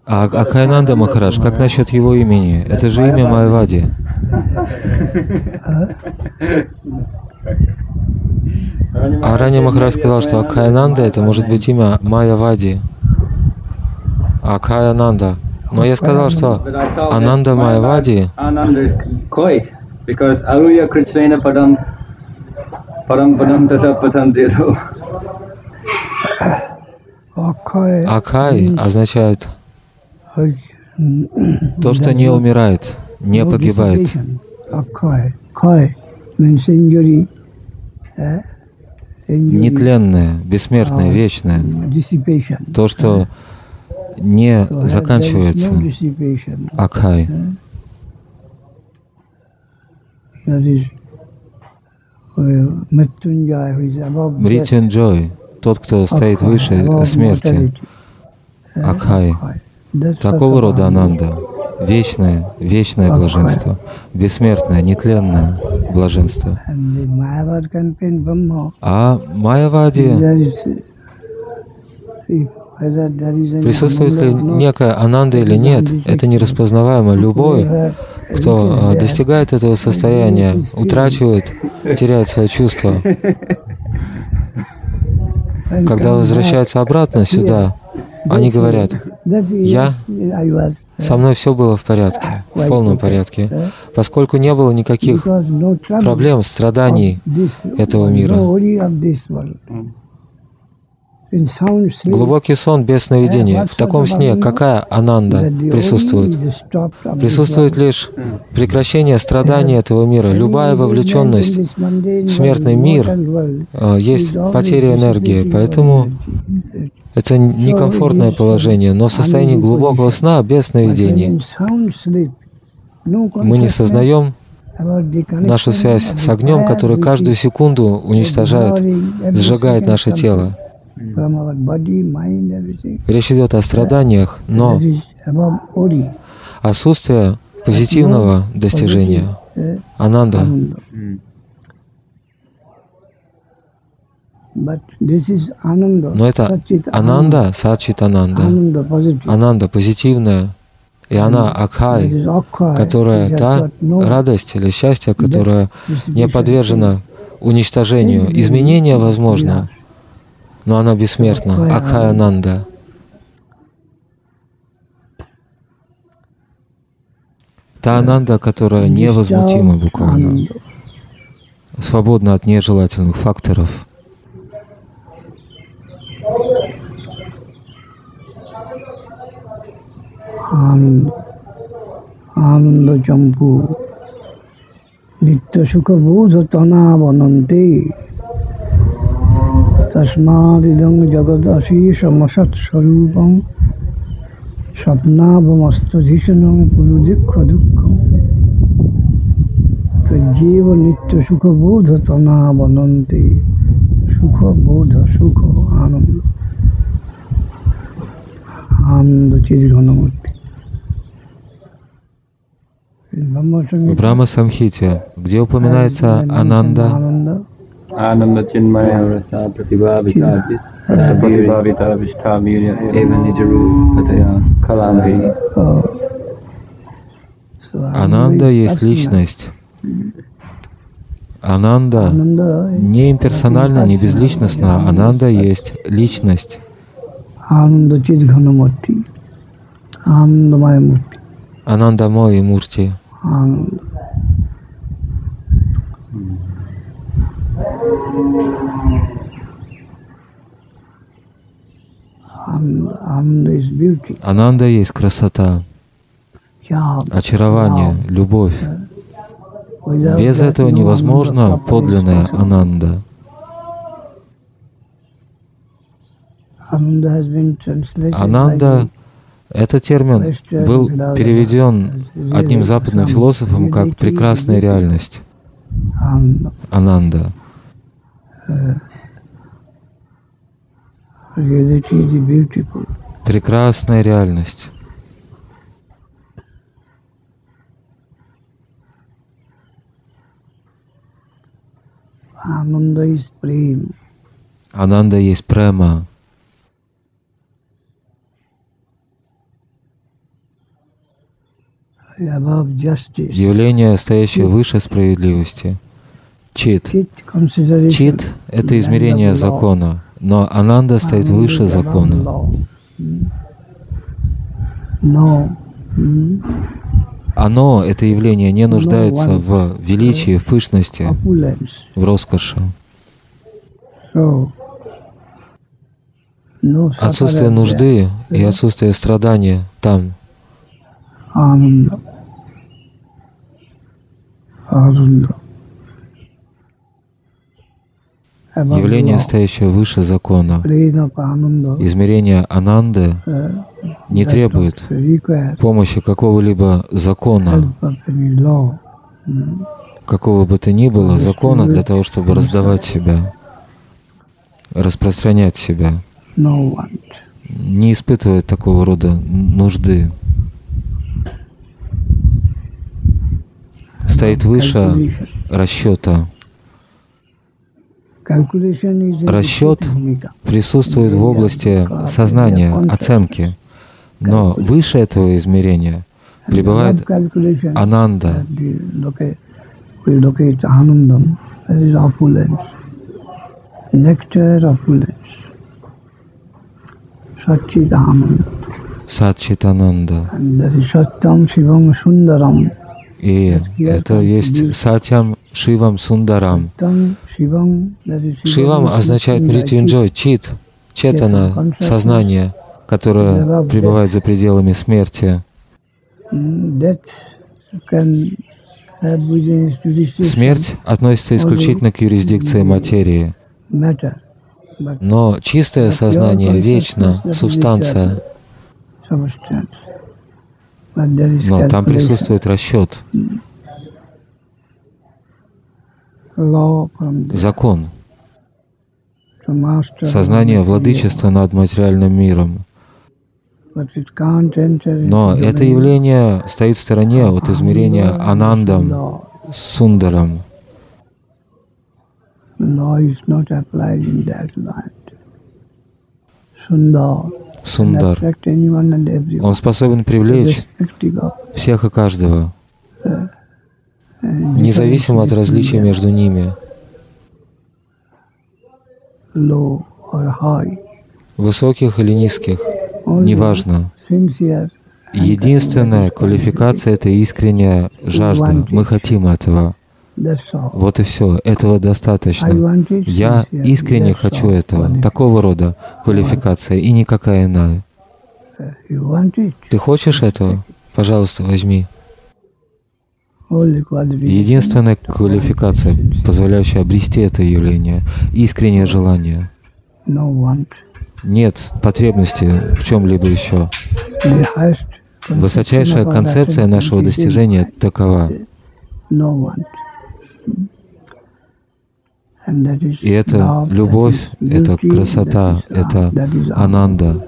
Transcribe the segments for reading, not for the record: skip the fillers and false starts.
А Акхаянанда Махарадж, как насчет его имени? Это же имя Майявади. А ранее Махарадж сказал, что Акхаянанда — это может быть имя Майявади. Акхаянанда. Но я сказал, что Ананда Майявади. Акхай означает то, что не умирает, не погибает. Нетленное, бессмертное, вечное. То, что не заканчивается. Акхай. Мритюнджой, тот, кто стоит выше смерти. Акхай. Такого рода Ананда. Вечное, вечное блаженство. Бессмертное, нетленное блаженство. А Майявади, присутствует ли некая Ананда или нет, это нераспознаваемо. Любой, кто достигает этого состояния, утрачивает, теряет свое чувство. Когда возвращаются обратно сюда, они говорят: со мной все было в порядке, в полном порядке, поскольку не было никаких проблем, страданий этого мира. Глубокий сон без сновидения. В таком сне какая Ананда присутствует? Присутствует лишь прекращение страданий этого мира. Любая вовлеченность в смертный мир есть потеря энергии. Поэтому это некомфортное положение, но в состоянии глубокого сна без сновидений мы не сознаем нашу связь с огнем, который каждую секунду уничтожает, сжигает наше тело. Речь идет о страданиях, но отсутствие позитивного достижения, ананда. Но это ананда, сачит-ананда, ананда позитивная, и она акхай, которая та радость или счастье, которая не подвержена уничтожению. Изменение возможно, но она бессмертна. Акхай-ананда. Та ананда, которая невозмутима буквально, свободна от нежелательных факторов. Ananda Jambu Nitya Sukha Bodha Tana Vanante Tasmadidam Jagadasi Samasat Sarupam Sapnabhamastadhishanam Purudikha Dukkham Tajjeva Nitya Sukha Bodha Tana Vanante Sukha Bodha Sukha Ananda Ananda Chidghanamurti. В Брахма-самхите, где упоминается Ананда, Ananda Chinmaya Rasa Pratibhavitadis Pratibhavitavishta Virya Eva Nijaru Pataya Kalamhi. Ананда есть личность. Ананда не имперсонально, не безличностно. Ананда есть личность. Ananda Chidghanamurti. Anandamaya Murti. Анандамой Мурти. Ананда есть красота, очарование, любовь. Без этого невозможно подлинная Ананда. Ананда, этот термин был переведен одним западным философом как «прекрасная реальность». Ананда. Прекрасная реальность. Ананда есть према. явление, стоящее выше справедливости. Чит. Чит — это измерение закона, но Ананда стоит выше закона. Оно, это явление, не нуждается в величии, в пышности, в роскоши. Отсутствие нужды и отсутствие страдания там. Явление, стоящее выше закона, измерение Ананды, не требует помощи какого-либо закона, какого бы то ни было закона, для того, чтобы раздавать себя, распространять себя. Не испытывает такого рода нужды. Стоит выше расчета. Расчет присутствует в области сознания, оценки, но выше этого измерения пребывает Ананда. Сатчитананда. И это есть Сатьям Шивам Сундарам. Шивам означает Мритюнджой, Чит, Четана, сознание, которое пребывает за пределами смерти. Смерть относится исключительно к юрисдикции материи. Но чистое сознание вечно, субстанция. Но там присутствует расчет, закон, сознание владычества над материальным миром. Но это явление стоит в стороне от измерения Анандам, Сундарам. Сундар. Он способен привлечь всех и каждого, независимо от различий между ними, высоких или низких, неважно. Единственная квалификация — это искренняя жажда. Мы хотим этого. Вот и все. Этого достаточно. Я искренне хочу этого. Такого рода квалификация и никакая иная. Ты хочешь этого? Пожалуйста, возьми. Единственная квалификация, позволяющая обрести это явление, искреннее желание. Нет потребности в чем-либо еще. Высочайшая концепция нашего достижения такова. И это любовь, это красота, это Ананда.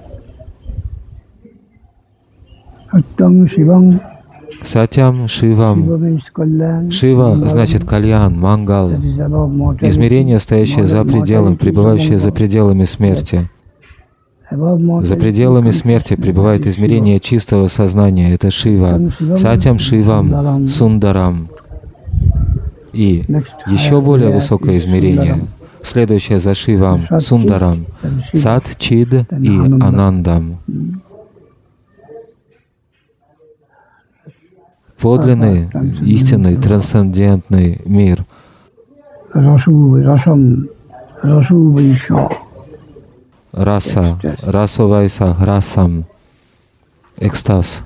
Сатьям Шивам. Шива значит кальян, мангал, измерение, стоящее за пределом, пребывающее за пределами смерти. За пределами смерти пребывает измерение чистого сознания, это Шива. Сатьям Шивам Сундарам. И еще более высокое измерение, следующее за Шивам, Сундарам, Сат, Чид и Анандам. Подлинный, истинный, трансцендентный мир. Раса, расовайса, расам, экстаз,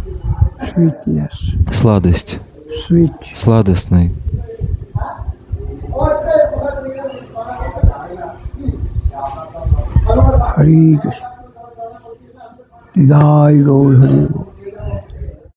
сладость, сладостный. Хари Кришна. Нидai Gaur Hari.